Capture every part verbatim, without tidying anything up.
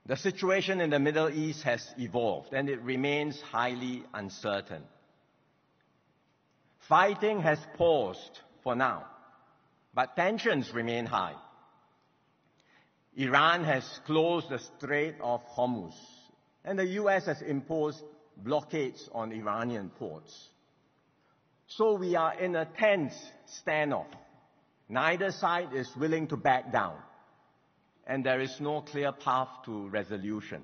The situation in the Middle East has evolved, and it remains highly uncertain. Fighting has paused for now, but tensions remain high. Iran has closed the Strait of Hormuz, and the U S has imposed blockades on Iranian ports. So we are in a tense standoff. Neither side is willing to back down, and there is no clear path to resolution.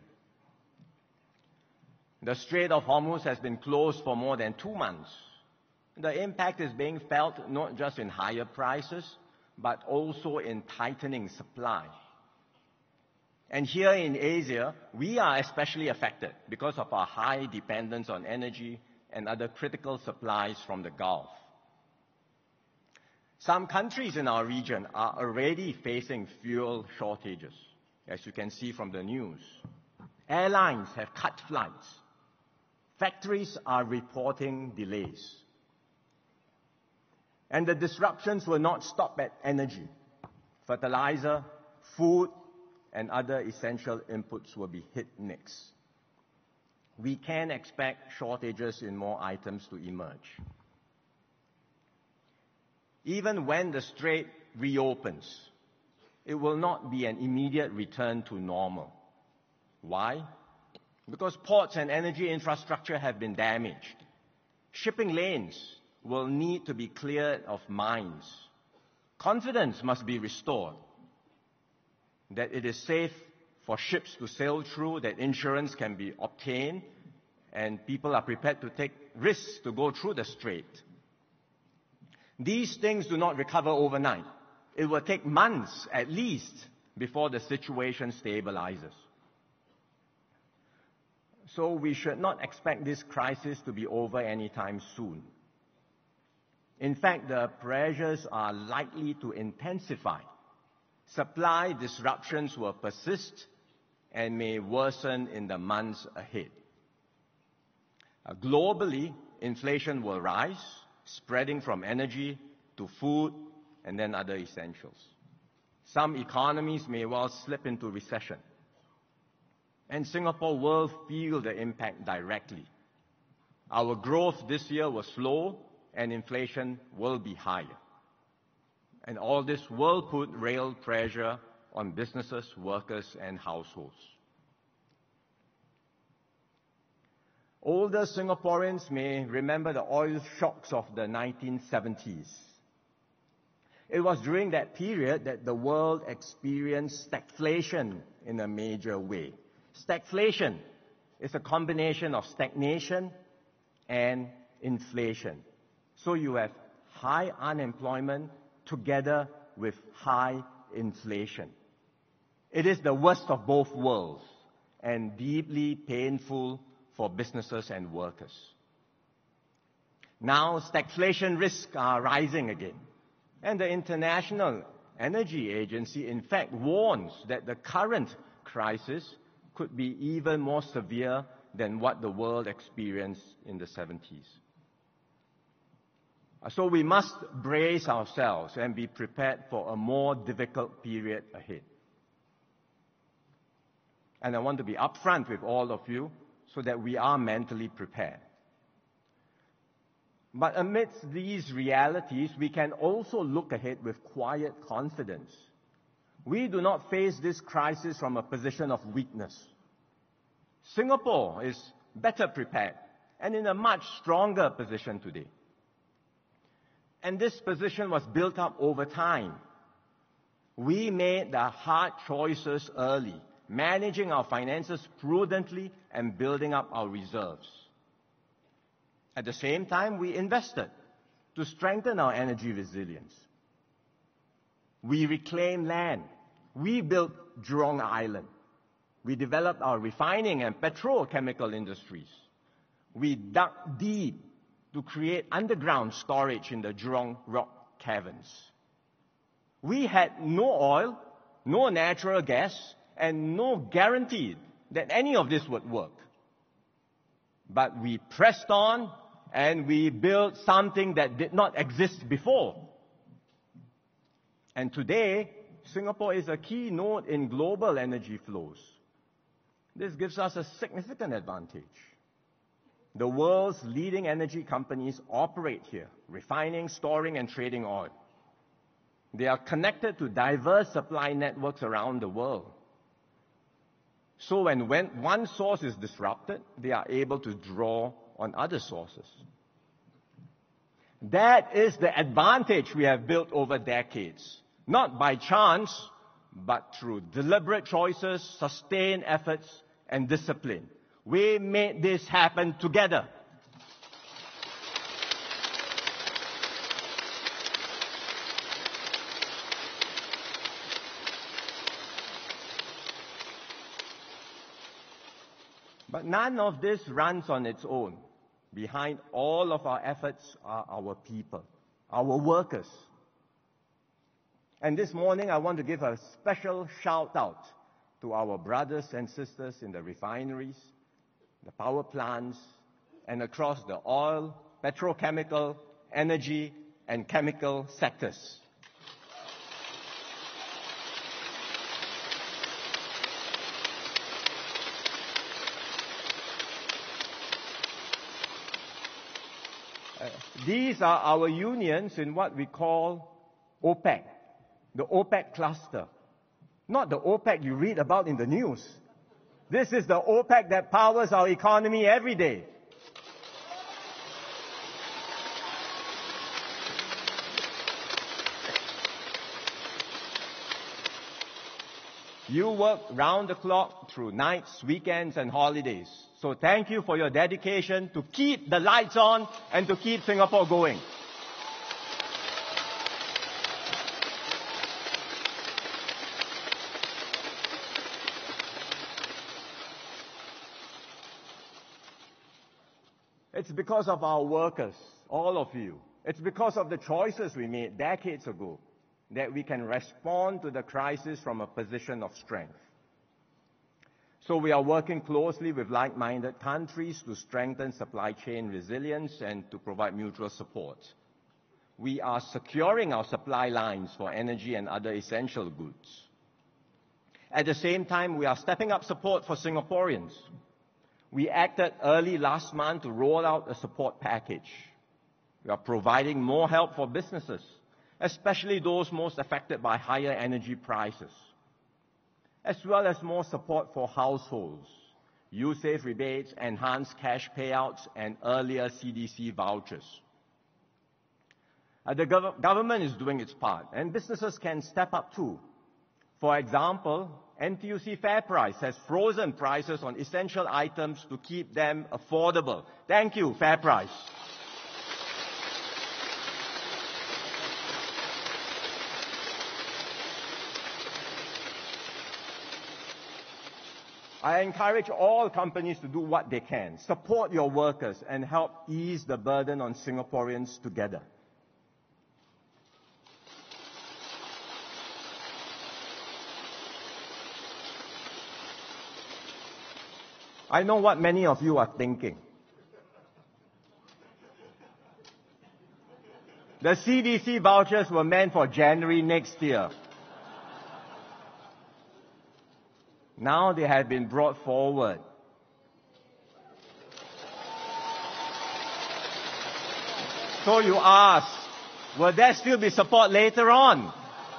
The Strait of Hormuz has been closed for more than two months. The impact is being felt not just in higher prices, but also in tightening supply. And here in Asia, we are especially affected because of our high dependence on energy and other critical supplies from the Gulf. Some countries in our region are already facing fuel shortages, as you can see from the news. Airlines have cut flights. Factories are reporting delays. And the disruptions will not stop at energy. Fertilizer, food, and other essential inputs will be hit next. We can expect shortages in more items to emerge. Even when the strait reopens, it will not be an immediate return to normal. Why? Because ports and energy infrastructure have been damaged. Shipping lanes will need to be cleared of mines. Confidence must be restored that it is safe for ships to sail through, that insurance can be obtained, and people are prepared to take risks to go through the strait. These things do not recover overnight. It will take months at least before the situation stabilizes. So we should not expect this crisis to be over anytime soon. In fact, the pressures are likely to intensify. Supply disruptions will persist and may worsen in the months ahead. Uh, globally, inflation will rise, spreading from energy to food and then other essentials. Some economies may well slip into recession. And Singapore will feel the impact directly. Our growth this year was slow and inflation will be higher. And all this will put real pressure on businesses, workers, and households. Older Singaporeans may remember the oil shocks of the nineteen seventies. It was during that period that the world experienced stagflation in a major way. Stagflation is a combination of stagnation and inflation. So you have high unemployment together with high inflation. It is the worst of both worlds and deeply painful for businesses and workers. Now, stagflation risks are rising again. And the International Energy Agency, in fact, warns that the current crisis could be even more severe than what the world experienced in the seventies. So we must brace ourselves and be prepared for a more difficult period ahead. And I want to be upfront with all of you so that we are mentally prepared. But amidst these realities, we can also look ahead with quiet confidence. We do not face this crisis from a position of weakness. Singapore is better prepared and in a much stronger position today. And this position was built up over time. We made the hard choices early, managing our finances prudently and building up our reserves. At the same time, we invested to strengthen our energy resilience. We reclaimed land. We built Jurong Island. We developed our refining and petrochemical industries. We dug deep to create underground storage in the Jurong rock caverns. We had no oil, no natural gas, and no guarantee that any of this would work. But we pressed on and we built something that did not exist before. And today, Singapore is a key node in global energy flows. This gives us a significant advantage. The world's leading energy companies operate here, refining, storing, and trading oil. They are connected to diverse supply networks around the world. So when, when one source is disrupted, they are able to draw on other sources. That is the advantage we have built over decades, not by chance, but through deliberate choices, sustained efforts, and discipline. We made this happen together. But none of this runs on its own. Behind all of our efforts are our people, our workers. And this morning I want to give a special shout out to our brothers and sisters in the refineries, the power plants, and across the oil, petrochemical, energy, and chemical sectors. Uh, these are our unions in what we call OPEC, the OPEC cluster. Not the OPEC you read about in the news. This is the OPEC that powers our economy every day. You work round the clock through nights, weekends, and holidays. So thank you for your dedication to keep the lights on and to keep Singapore going. It's because of our workers, all of you. It's because of the choices we made decades ago that we can respond to the crisis from a position of strength. So we are working closely with like-minded countries to strengthen supply chain resilience and to provide mutual support. We are securing our supply lines for energy and other essential goods. At the same time, we are stepping up support for Singaporeans. We acted early last month to roll out a support package. We are providing more help for businesses, especially those most affected by higher energy prices, as well as more support for households, U-Save rebates, enhanced cash payouts, and earlier C D C vouchers. Uh, the gov- government is doing its part, and businesses can step up too. For example, N T U C FairPrice has frozen prices on essential items to keep them affordable. Thank you, FairPrice. I encourage all companies to do what they can, support your workers, and help ease the burden on Singaporeans together. I know what many of you are thinking. The C D C vouchers were meant for January next year. Now they have been brought forward. So you ask, will there still be support later on?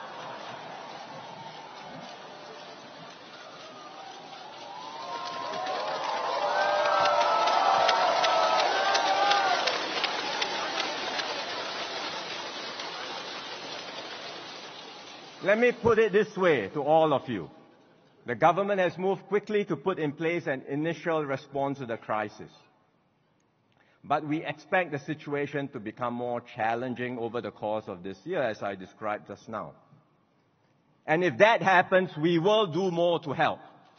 Let me put it this way to all of you. The government has moved quickly to put in place an initial response to the crisis. But we expect the situation to become more challenging over the course of this year, as I described just now. And if that happens, we will do more to help.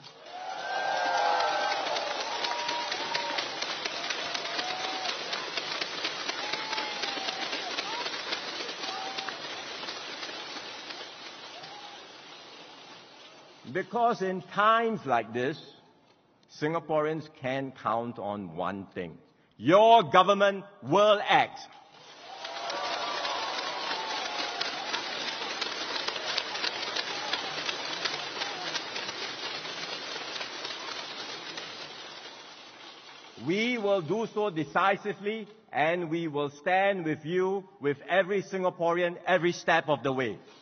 Because in times like this, Singaporeans can count on one thing. Your government will act. We will do so decisively, and we will stand with you, with every Singaporean, every step of the way.